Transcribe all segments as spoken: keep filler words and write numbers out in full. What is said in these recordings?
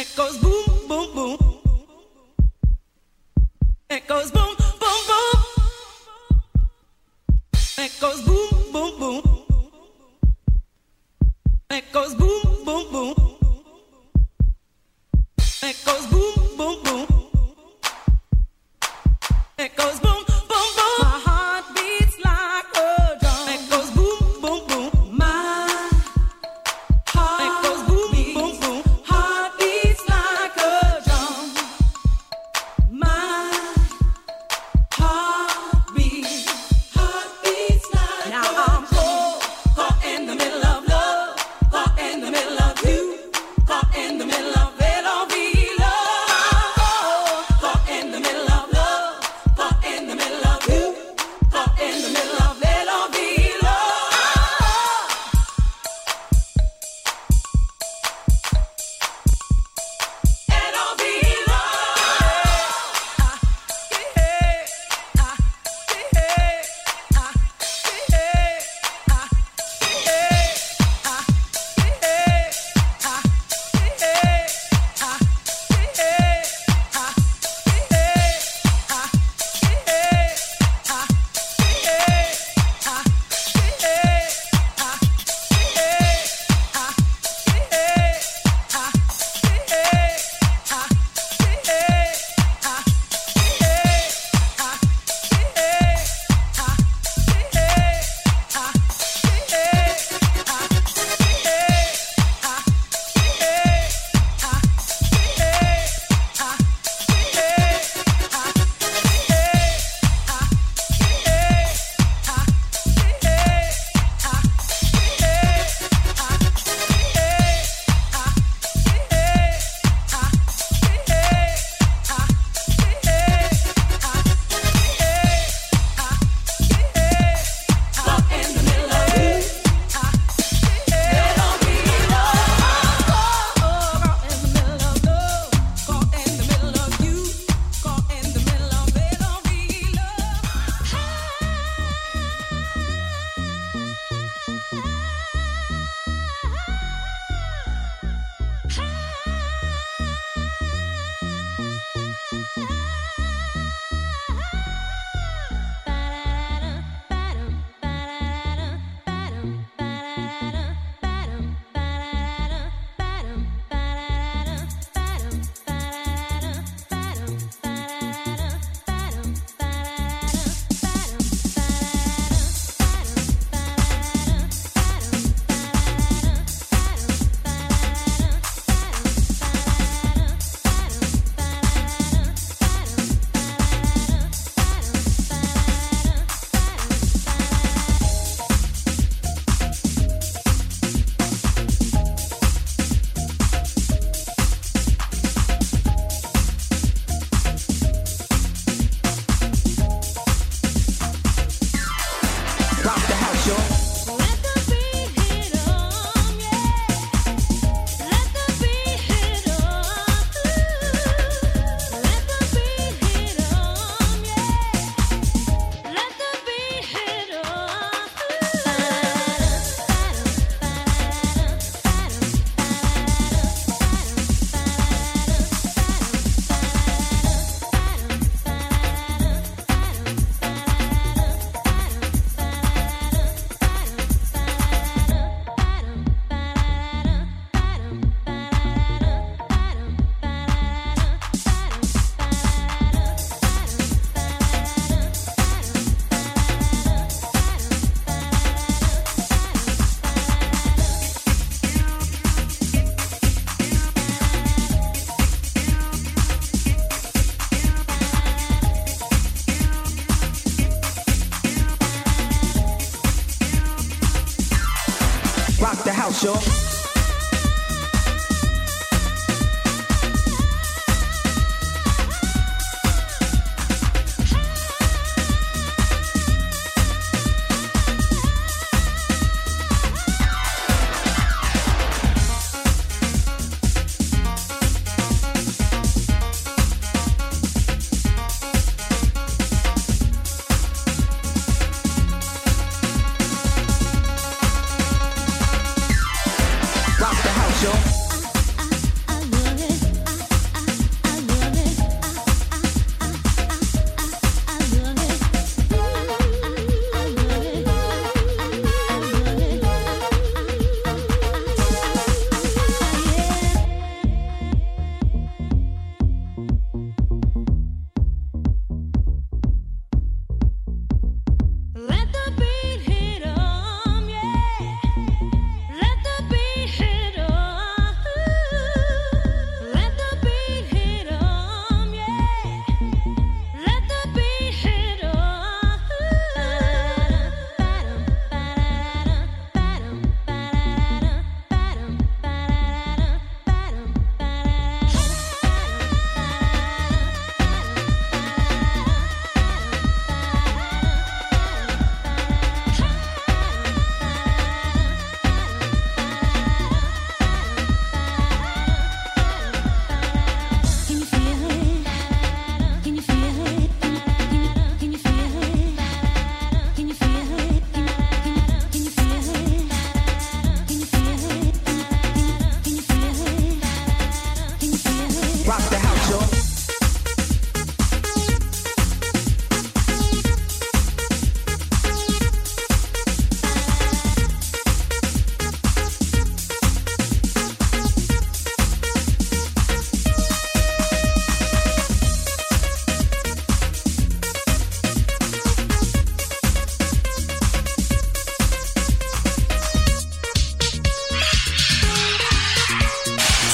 It goes boom, boom, boom. It goes boom, boom, boom. It goes boom, boom, boom. It goes boom, boom, boom. It goes boom, boom, boom. It goes boom. Rock the house, y'all. I, I, I love it.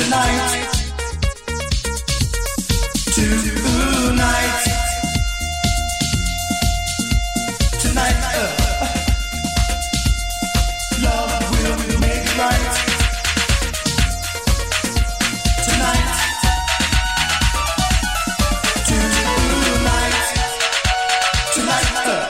tonight, tonight, tonight, uh, love will make it right. Tonight, tonight, tonight, uh,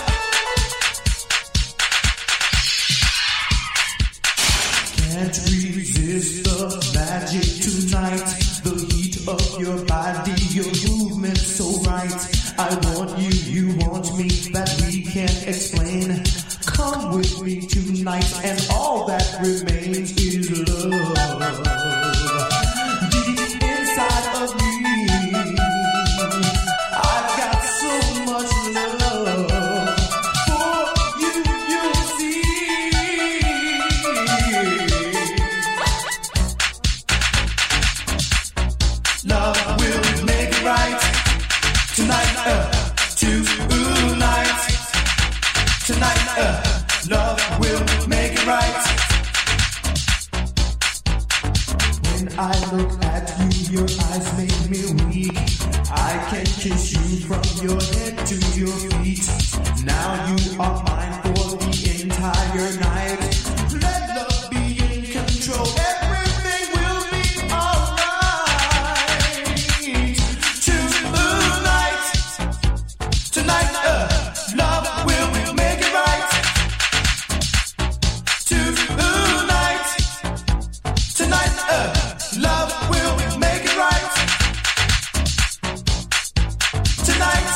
can't resist the magic tonight. The heat of your body, your movement so right. I want you, you want me, that we can't explain. Come with me tonight, and all that remains is love. Deep inside of me, I've got so much love for you, you see. Love will make it right. Tonight, uh, tonight, tonight, uh, love will make it right. When I look at you, your eyes make me weak. I can kiss you from your head to your feet. Now you are mine for the entire night. Let love be in control. Everything will be alright. Tonight, tonight, uh, love will make it right. Tonight, tonight, uh, love will make it right. Tonight.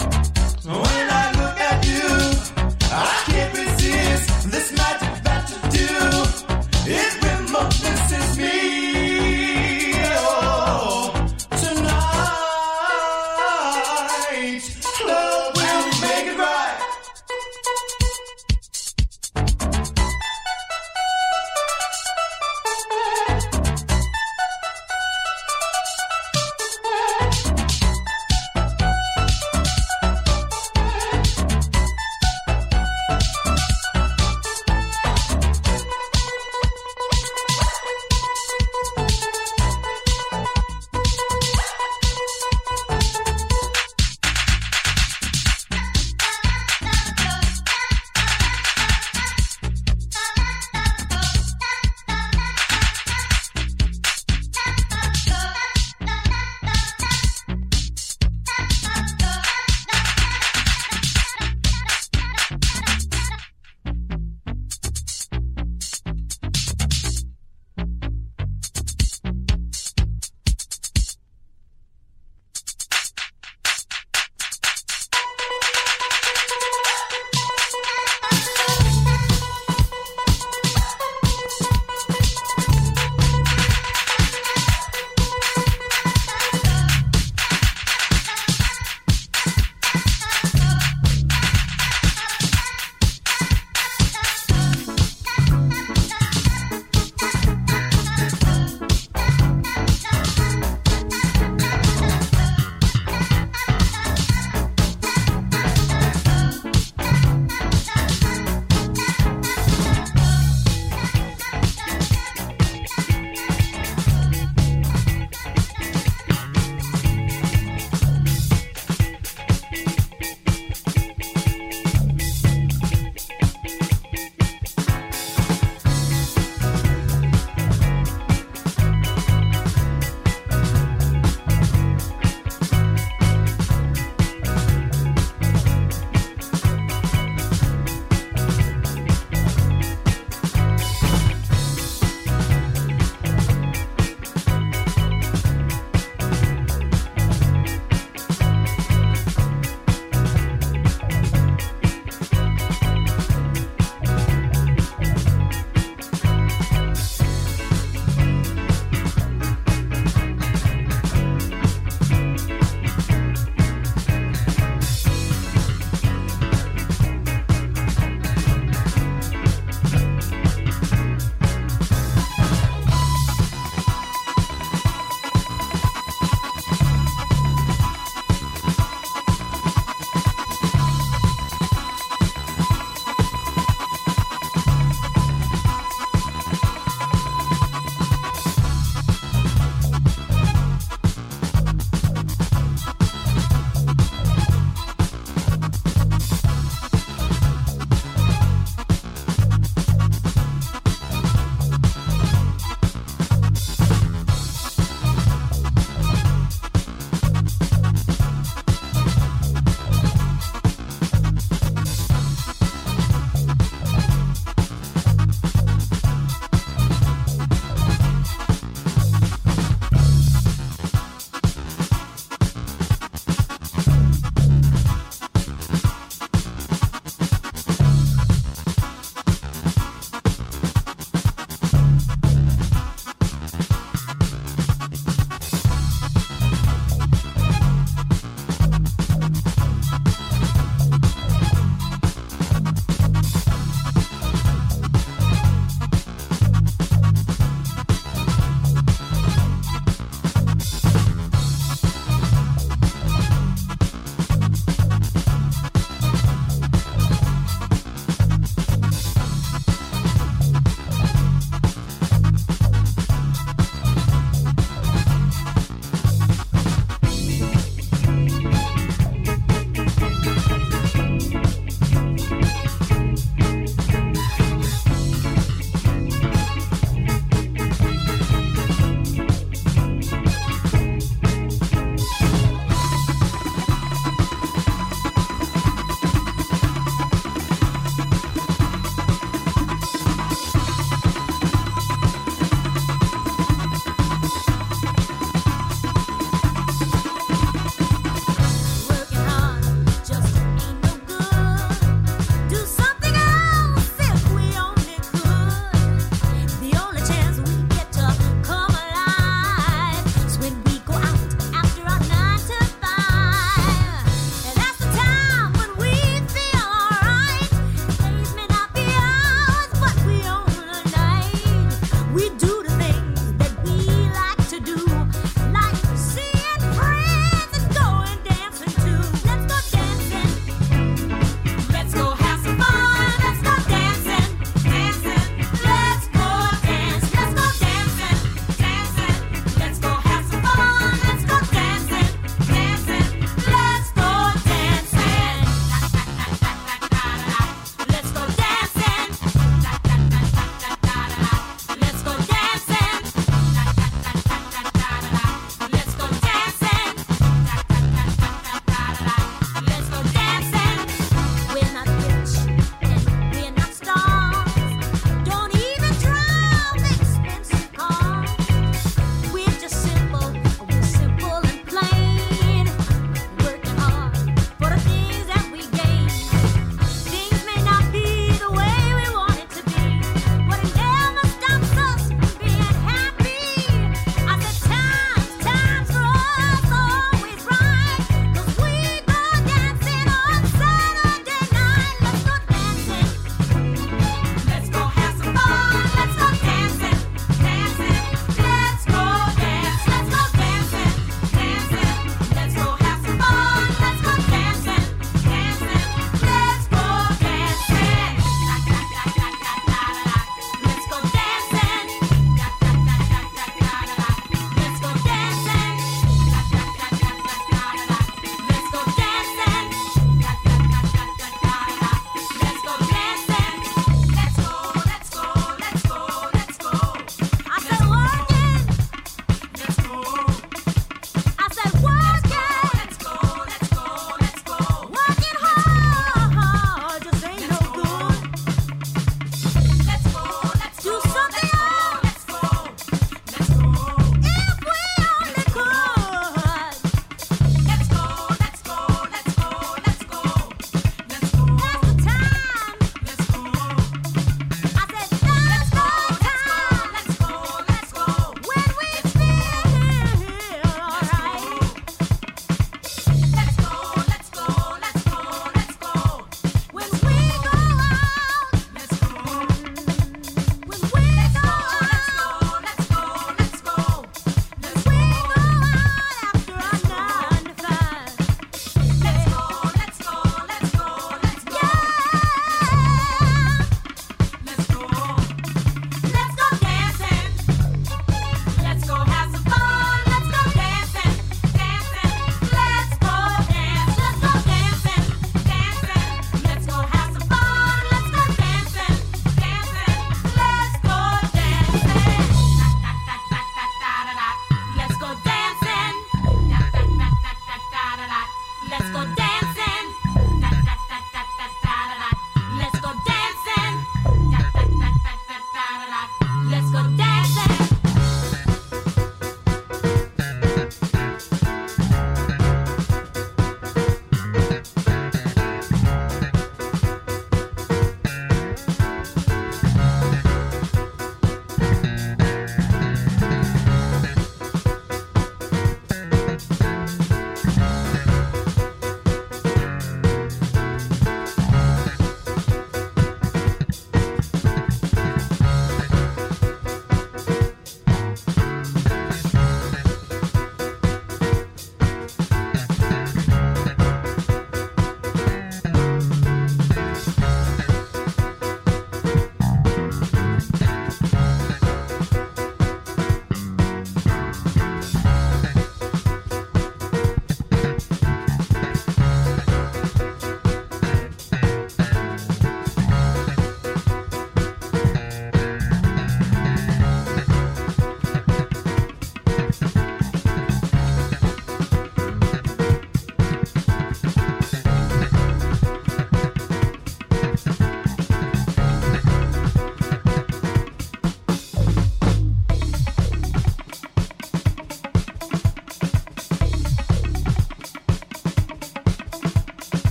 When I look at you, I can't resist this magic that you do. It remoteness me. Oh, tonight, love will make it right.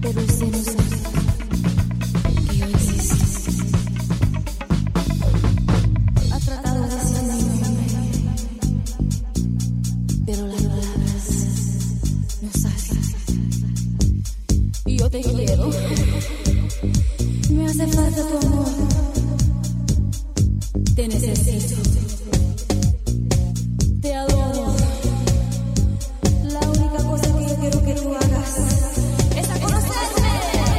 pero usted no sabe que yo existo. Ha tratado de decirme mi nombre, pero las palabras no salen. Y yo te quiero. Me hace falta tu amor. Te necesito. Te adoro. La única cosa que yo quiero que tú hagas es conocerme.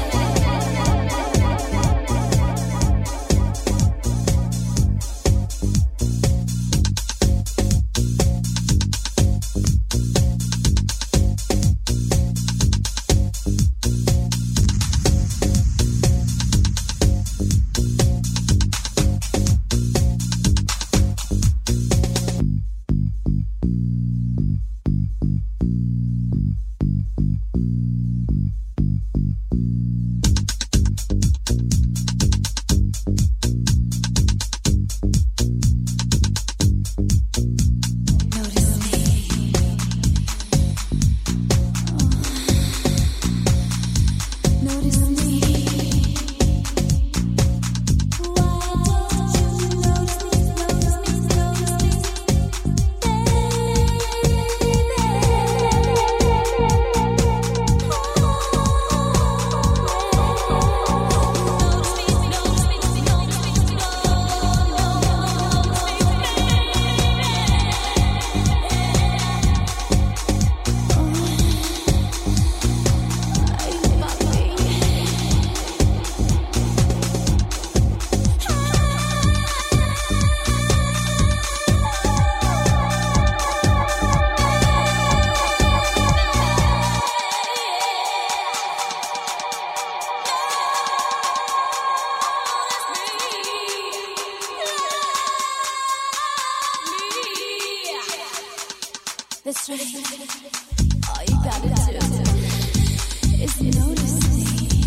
That's right. All you gotta do is notice me.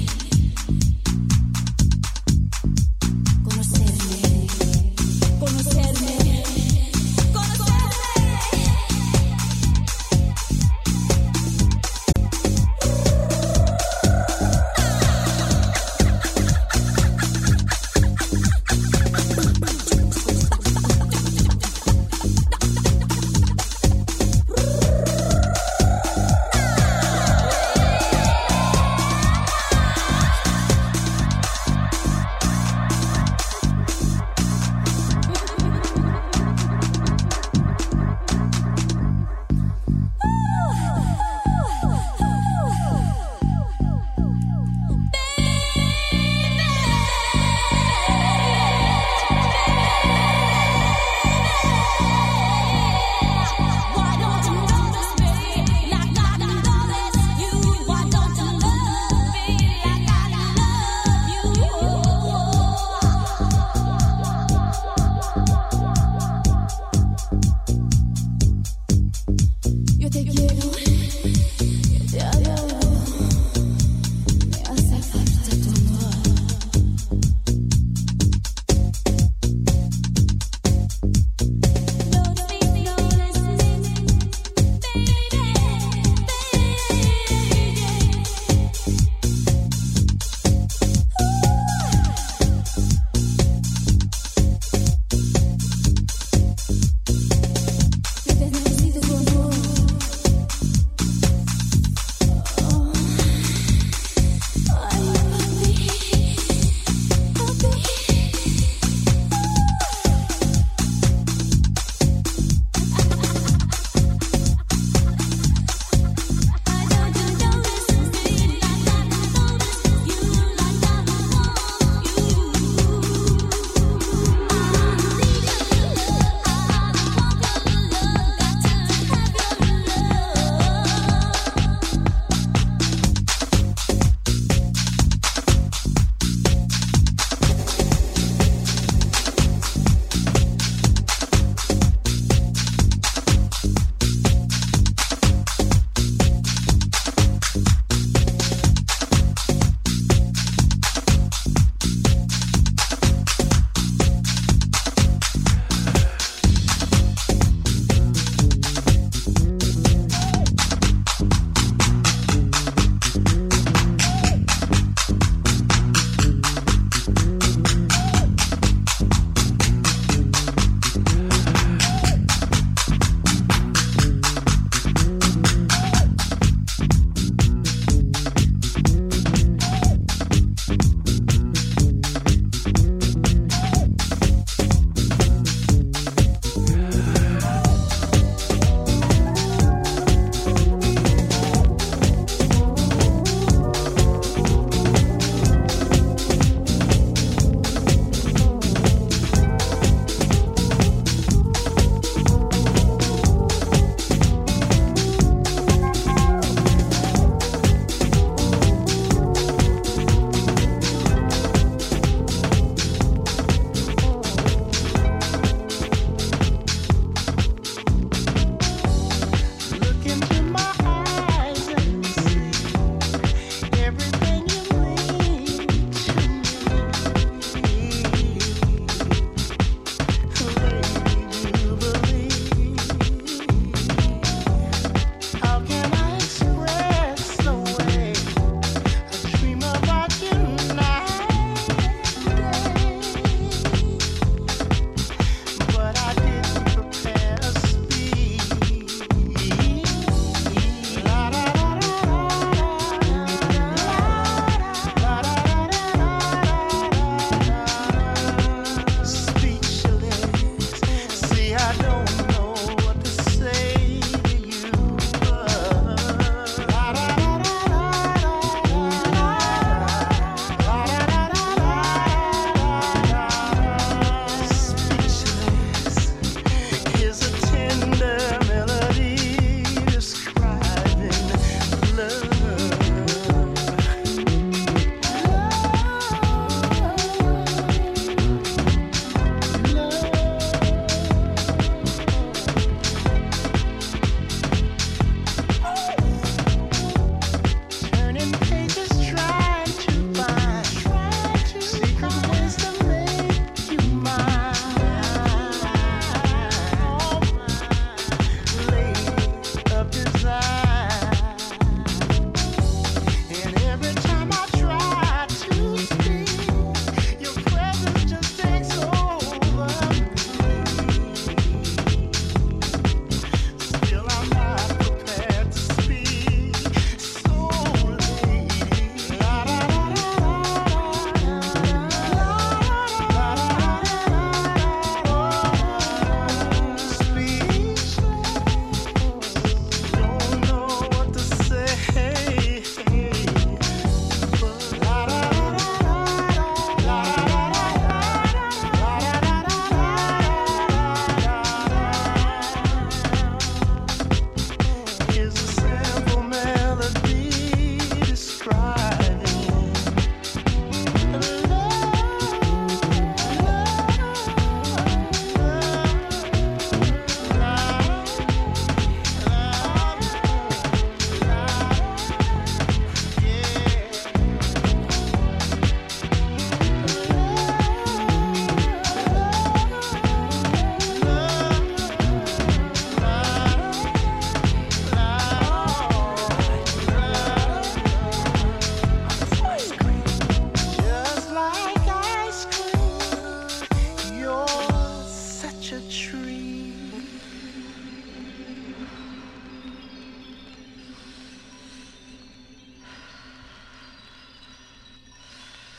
Conocerme. Conocerme.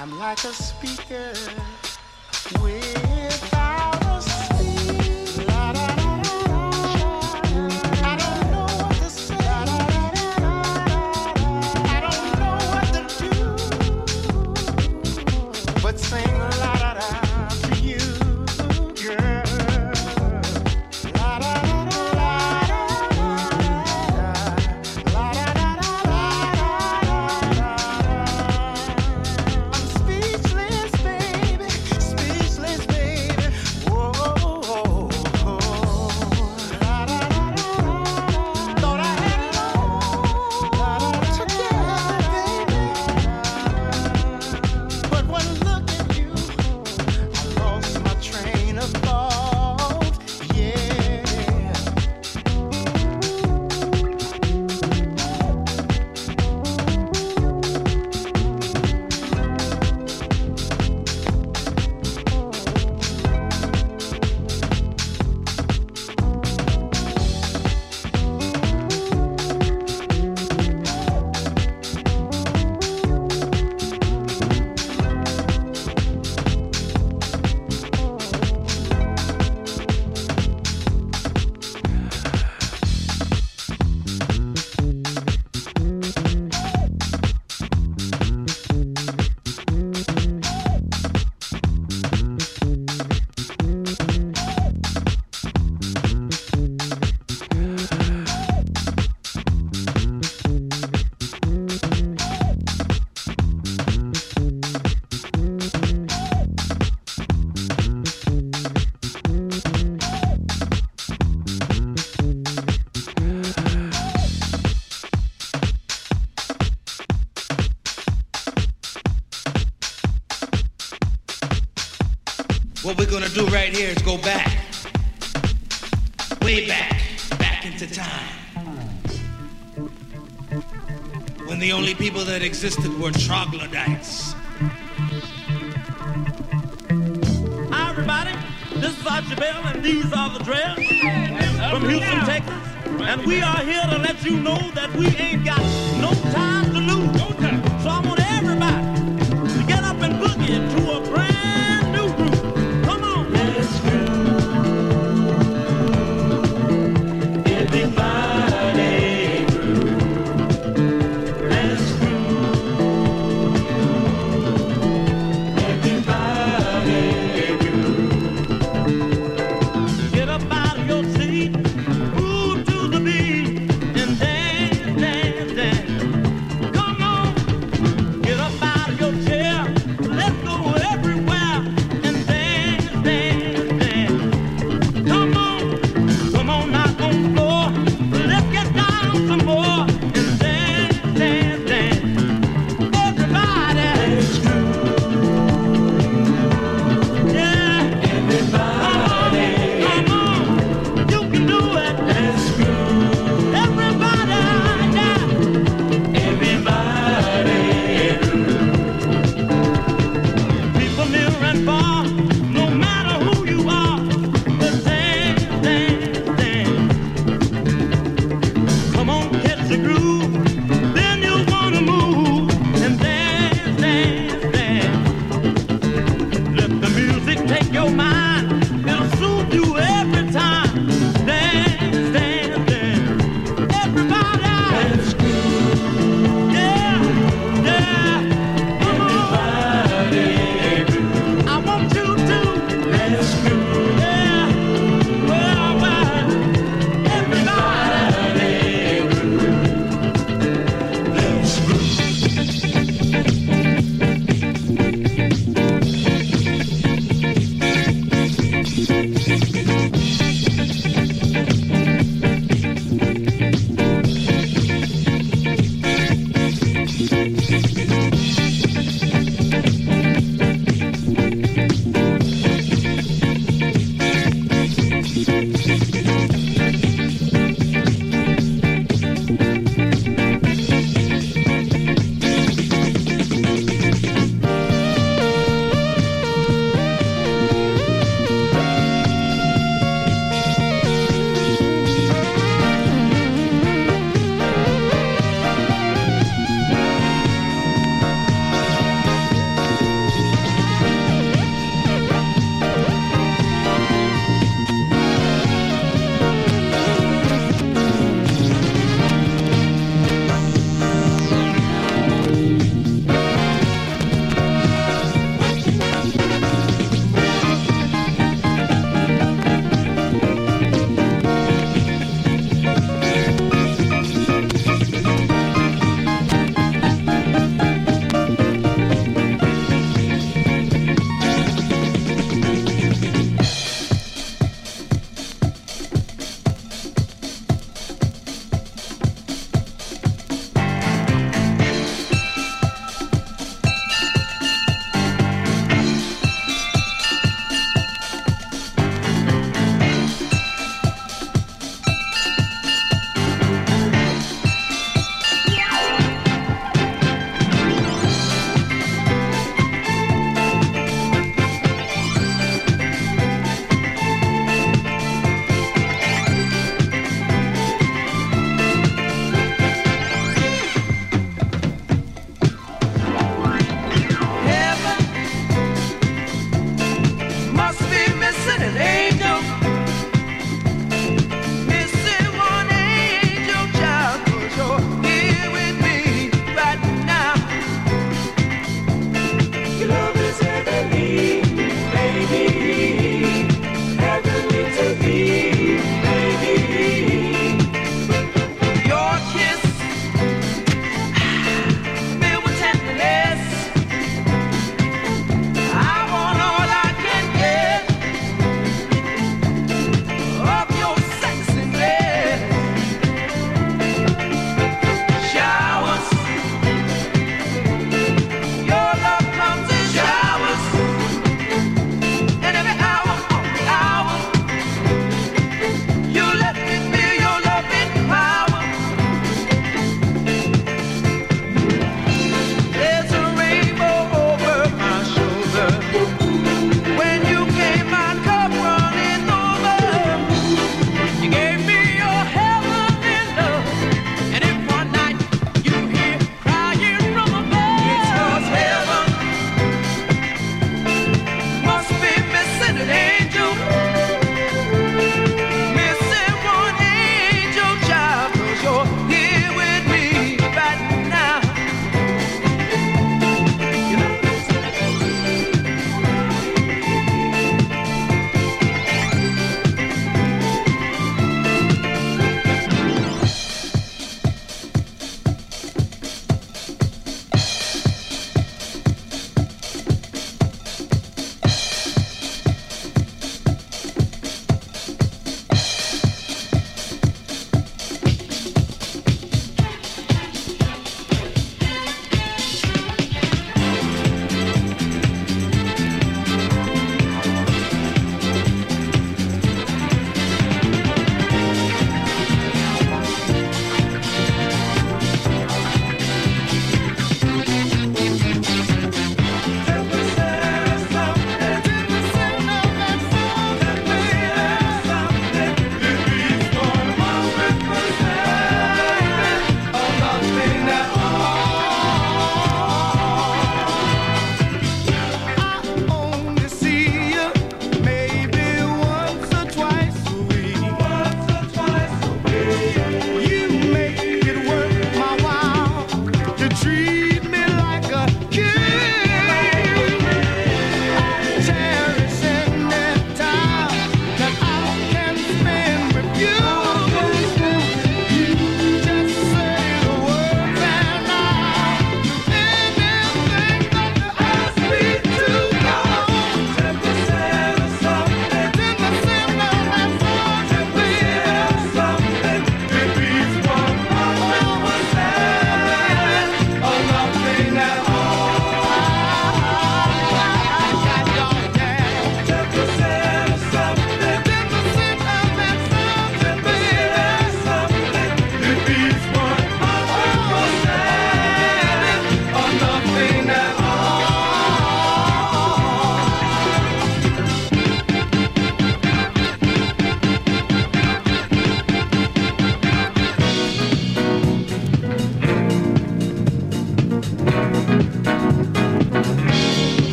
I'm like a speaker without a speech. La, da, da, da, da. I don't know what to say. La, da, da, da, da. I don't know what to do but sing la da da to you, girl. La da da da la da da la da da da la da da. I'm speechless, baby, speechless, baby. Whoa, la da da da. Thought I had it all together, baby. But when I look at you, I lost my train of thought. Yeah. What we're gonna do right here is go back, way back, back into time. When the only people that existed were troglodytes. Hi everybody, this is Archie Bell and these are the Dreads from Houston, Texas. And we are here to let you know that we ain't got no time to lose. So I want everybody to get up and boogie to a brand new group. Come on, let's groove. Everybody groove. Let's groove. Everybody groove. Get up out of your seat, move to the beat, and dance, dance, dance.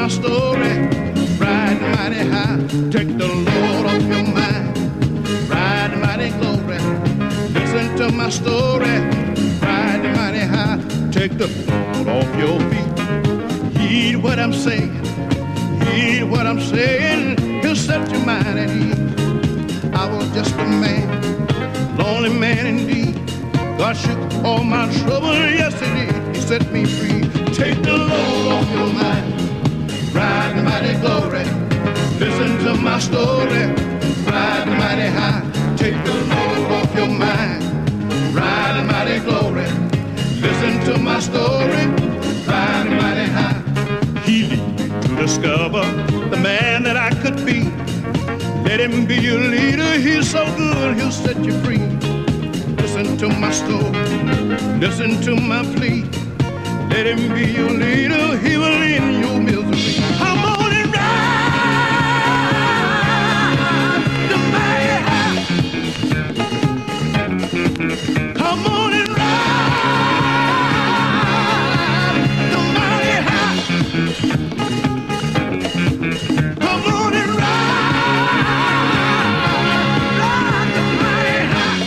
my story, riding mighty high. Take the load off your mind, riding mighty glory. Listen to my story, riding mighty high. Take the load off your feet. Heed what I'm saying, heed what I'm saying. He'll set your mind at ease. I was just a man, lonely man indeed. God shook all my trouble, yes he did. He set me free. Take the load off your mind, ride the mighty glory. Listen to my story, ride the mighty high. Take the load off your mind, ride the mighty glory. Listen to my story, ride the mighty high. He lead me to discover the man that I could be. Let him be your leader, he's so good, he'll set you free. Listen to my story, listen to my plea. Let him be your leader, he will end your misery. Come on and ride the mighty high. Come on and ride the mighty high. Come on and ride, ride the mighty high.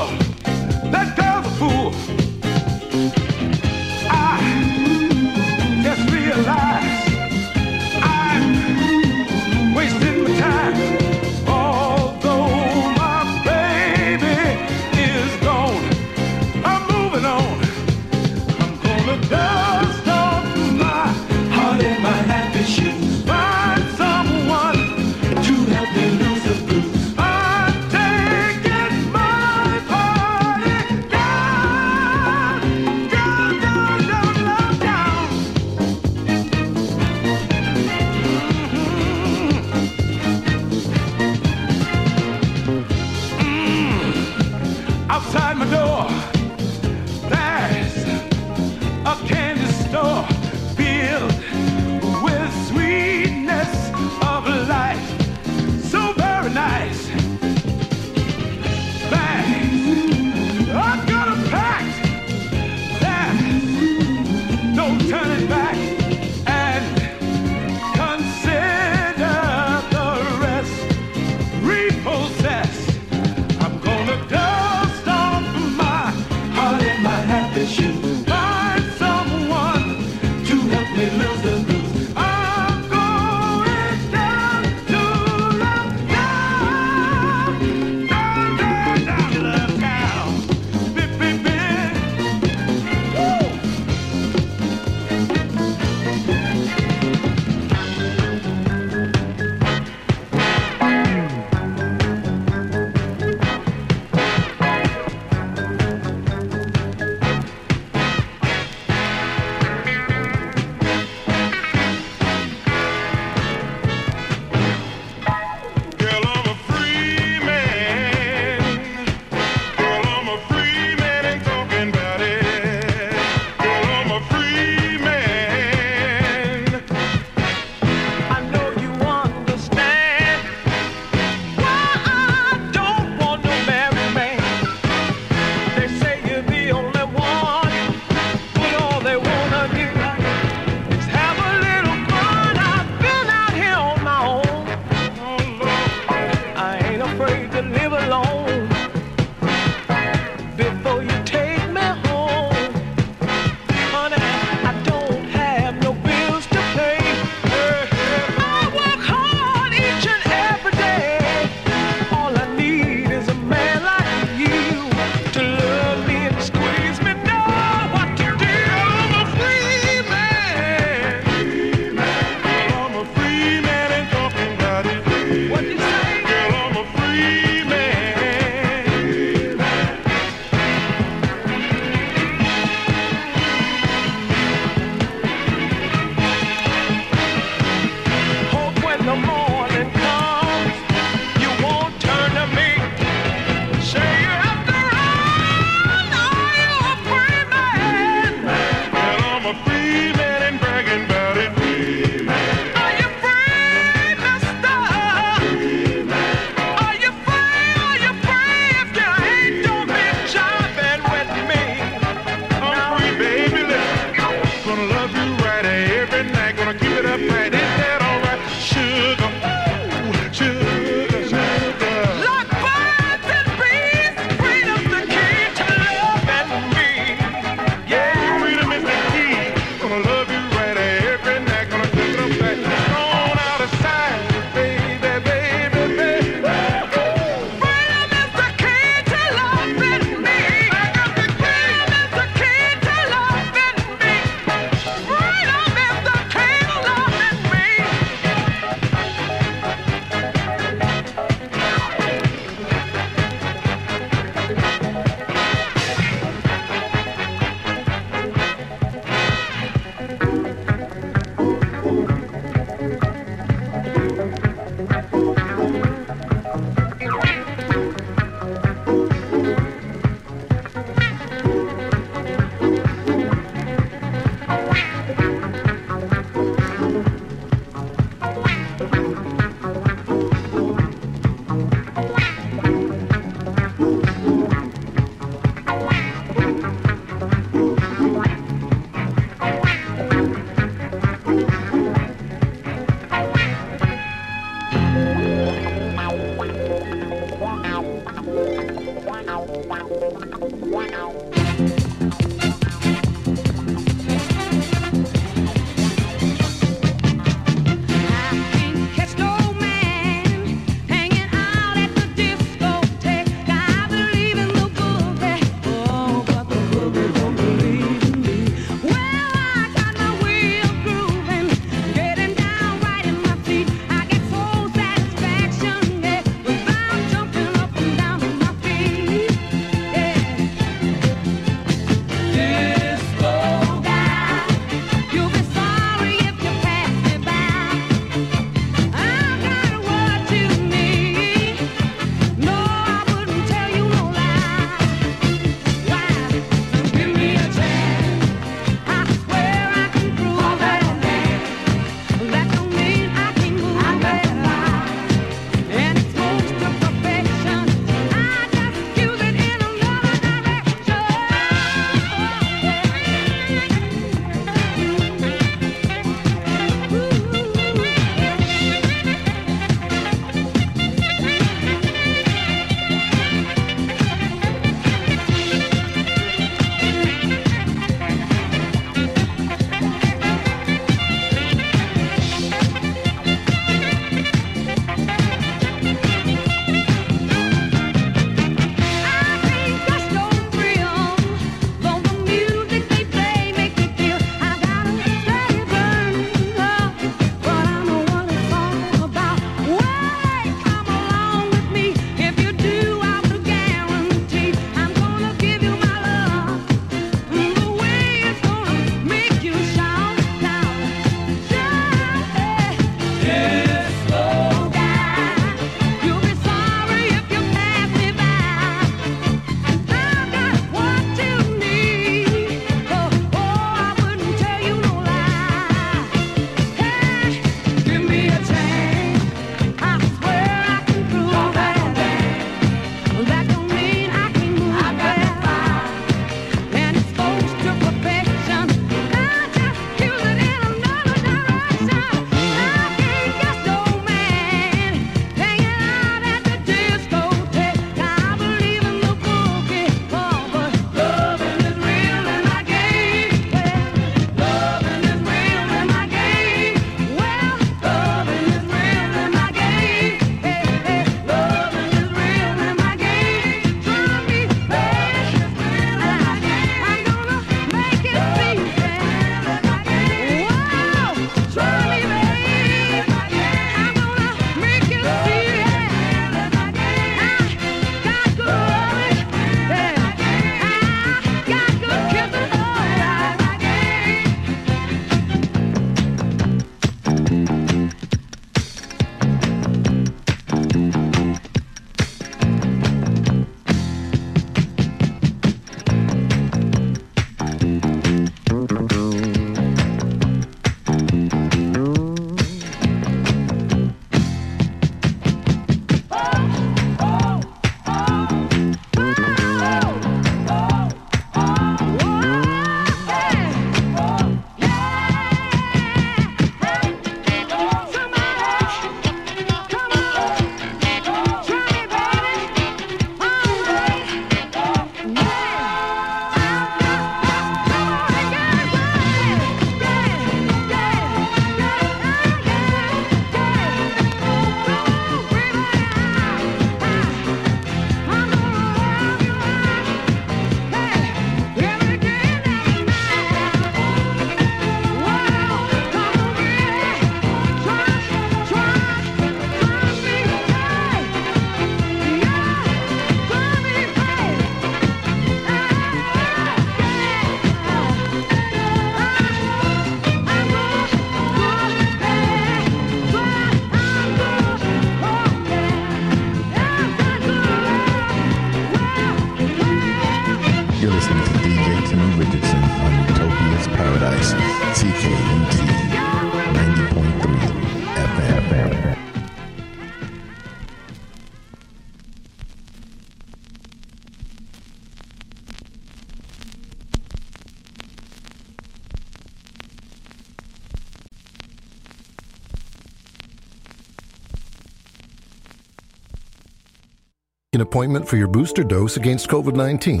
An appointment for your booster dose against COVID nineteen.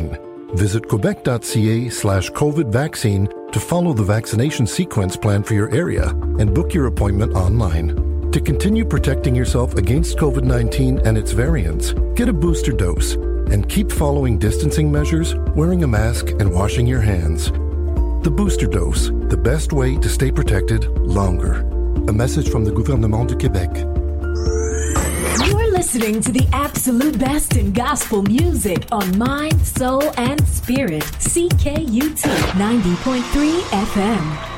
Visit quebec.ca slash COVID vaccine to follow the vaccination sequence plan for your area and book your appointment online. To continue protecting yourself against COVID nineteen and its variants, get a booster dose and keep following distancing measures, wearing a mask, and washing your hands. The booster dose, the best way to stay protected longer. A message from the Gouvernement du Québec. You're listening to the absolute best in gospel music on Mind, Soul, and Spirit. C K U T ninety point three F M.